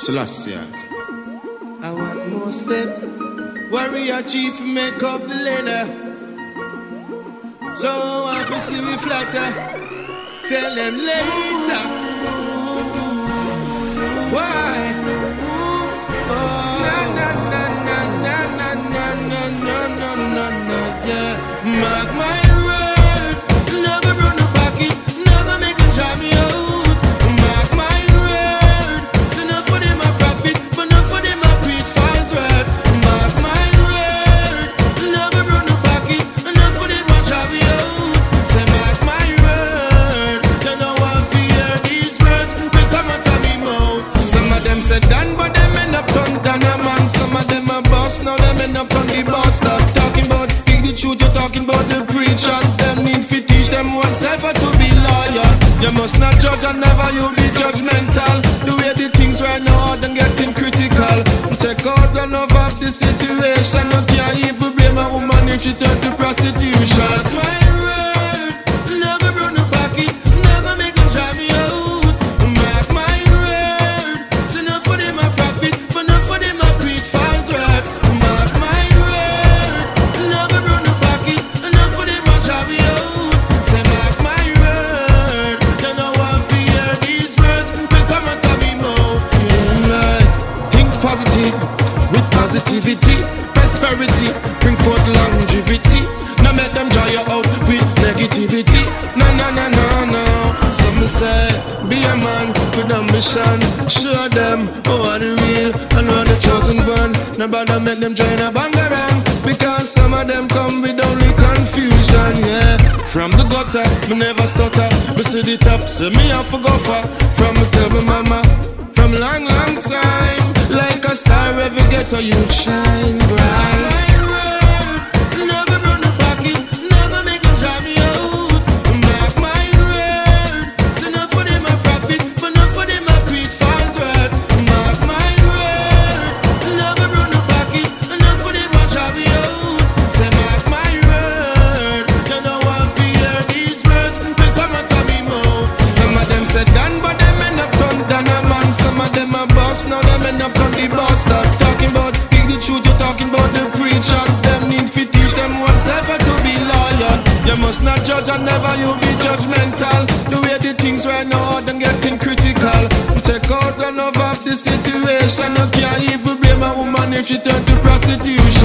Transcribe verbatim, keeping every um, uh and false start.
Selassie. I want more step. Warrior chief make up the leader. So I can see we flatter. Tell them later. Why? Oh. Na na na na na na na na na na na na yeah. Mark my word, never run the pocket, never make them try me out. Mark my word, so enough for them a profit, but enough for them a preach false words. Mark my word, never run the pocket, enough for them a try me out. Say mark my word, you know I fear these words, they come out of me mouth. Some of them said done, but them end up done done a man. Some of them a boss, now them end up on the boss. Stop talking about speak the truth, you're talking about the preachers. Them need to teach them oneself how to be loyal. You must not judge and never you be judgmental. The way the things right now, them getting critical. Take out the love of the situation. You can't even blame a woman if she turn to prostitution. My word, never run the pocket, never make them try me out. Mark my word, so enough for them a profit, but enough for them a preach false words. Mark my word, never run the pocket, enough for them a try me out. Say mark my word, you know I fear these words, they come out of me mouth. Right. Think positive, with positivity, prosperity, bring forth longevity. Now make them dry you out with negativity. No, no, no, no, no. Some say, be a man with ambition. Show them who are the real and who are the chosen one. Nobody make them join a bangarang, because some of them come with only confusion, yeah. From the gutter, me never stutter. Me see the top, so me have to go far. From me tell me mama, from long, long time, like a star every ghetto you shine bright. Never run the pocket, never make them try me out. Mark my word, so enough for them a profit, but enough for them a preach false words. Mark my word, never run the pocket, enough for them a try me out. Say mark my word, you know I fear these words, they come out of me mouth. Some of them said done, but them end up done done a man. Some of them a boss, now them end up on the boss. Stop talking about speak the truth, you're talking about the preachers. Them need to teach them oneself how to be loyal. You must not judge and never you be judgmental. The way the things right now, them getting critical. Take out the love of the situation. You can't even blame a woman if she turn to prostitution.